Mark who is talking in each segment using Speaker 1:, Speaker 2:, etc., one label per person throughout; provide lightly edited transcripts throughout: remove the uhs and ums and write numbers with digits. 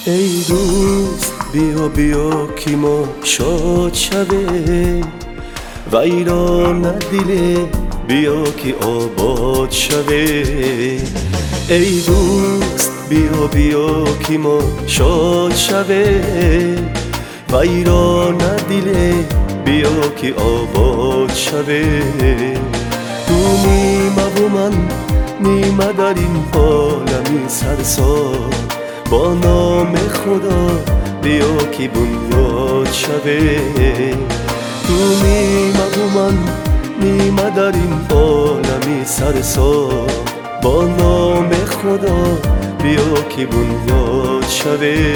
Speaker 1: ای دوست بیا بیا که ما شاد شوه ویران دل بیا که آباد شوه. ای دوست بیا بیا که ما شاد شوه ویران دل بیا که آباد شوه. تو نیمه و من نیمه در این عالمی سرسار با نام خدا بیا که بنیاد شوه. تو نیمه و من نیمه در این عالمی سرسار با نام خدا بیا که بنیاد شوه.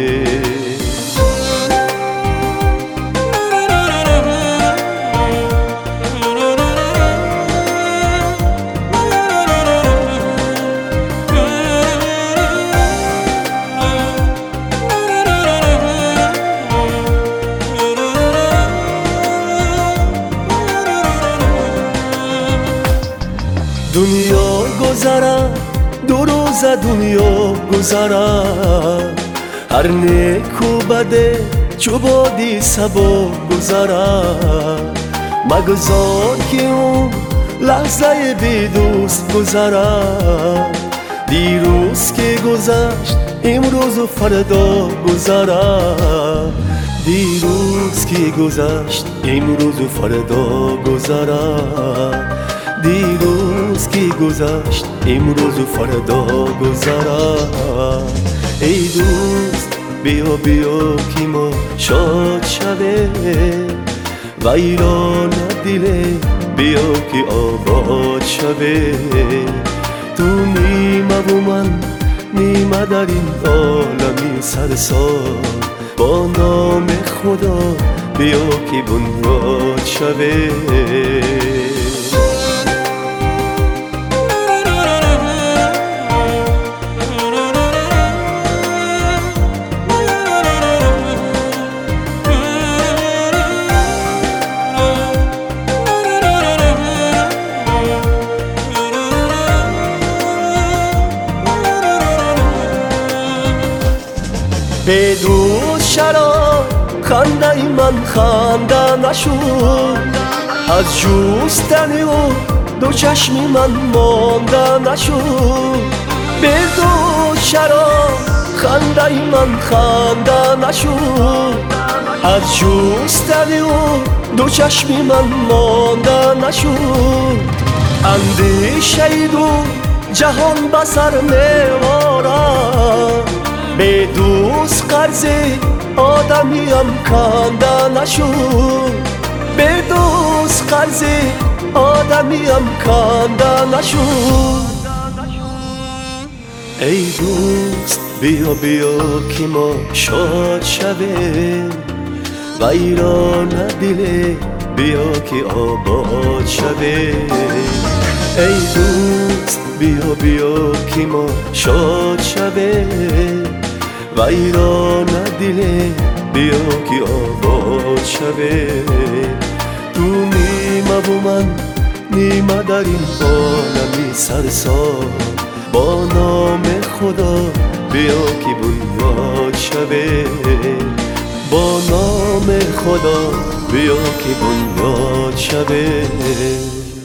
Speaker 1: دنیا گذرد دو روز دنیا گذرد هر نیک و بده چو بادی سبا گذرد مگذار که اون لحظه بی دوست گذرد دیروز که گذشت امروز و فردا گذرد دیروز که گذشت امروز و فردا گذرد دیروز که گذشت امروز و فردا گذرد. ای دوست بیا بیا که ما شاد شوه ویران دل بیا که آباد شوه. تو نیمه و من نیمه در این عالمی سرسار با نام خدا بیا که بنیاد شوه. به دوست شراب خنده من خنده نشد از جوستن او دو چشم من مانده نشد. به دوست شراب خنده من خنده نشد از جوستن او دو چشم من مانده نشد. اندیشه دو جهان بسر می‌آورد به دوست قرض آدمیم کنده نشد به دوست قرض آدمیم کنده نشد. ای دوست بیا بیا که ما شاد شوه ویران دل بیا که آباد شوه. ای دوست بیا بیا که ما شاد شوه ویران دل بیا که آباد شوه. تو نیمه و من نیمه در این عالمی سرسار با نام خدا بیا که بنیاد شوه با نام خدا بیا که بنیاد شوه.